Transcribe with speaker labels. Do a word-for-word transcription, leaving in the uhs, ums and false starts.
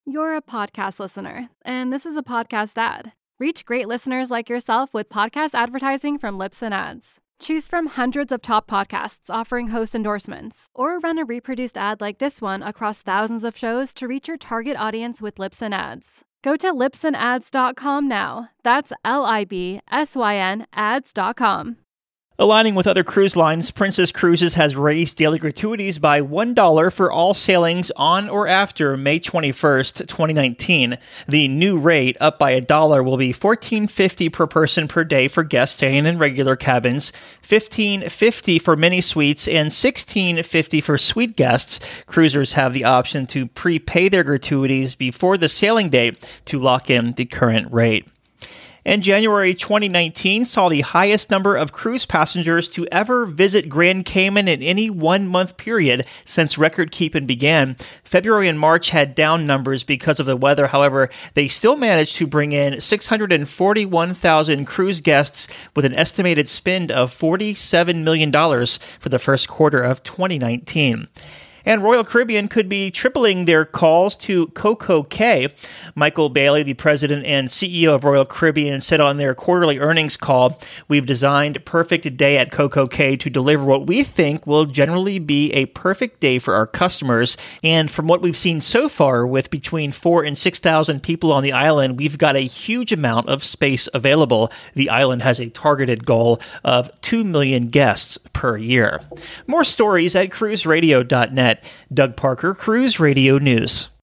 Speaker 1: You're a podcast listener, and this is a podcast ad. Reach great listeners like yourself with podcast advertising from Libsyn Ads. Choose from hundreds of top podcasts offering host endorsements, or run a reproduced ad like this one across thousands of shows to reach your target audience with Libsyn Ads. Go to libsyn ads dot com now. That's L I B S Y N ads dot com.
Speaker 2: Aligning with other cruise lines, Princess Cruises has raised daily gratuities by one dollar for all sailings on or after May twenty-first, twenty nineteen. The new rate, up by a dollar, will be fourteen fifty per person per day for guests staying in regular cabins, fifteen fifty for mini suites, and sixteen fifty for suite guests. Cruisers have the option to prepay their gratuities before the sailing date to lock in the current rate. And January twenty nineteen saw the highest number of cruise passengers to ever visit Grand Cayman in any one-month period since record-keeping began. February and March had down numbers because of the weather. However, they still managed to bring in six hundred forty-one thousand cruise guests with an estimated spend of forty-seven million dollars for the first quarter of twenty nineteen. And Royal Caribbean could be tripling their calls to CocoCay. Michael Bailey, the president and C E O of Royal Caribbean, said on their quarterly earnings call, "We've designed a perfect day at CocoCay to deliver what we think will generally be a perfect day for our customers. And from what we've seen so far, with between four and six thousand people on the island, we've got a huge amount of space available. The island has a targeted goal of two million guests per year." More stories at cruise radio dot net. Doug Parker, Cruise Radio News.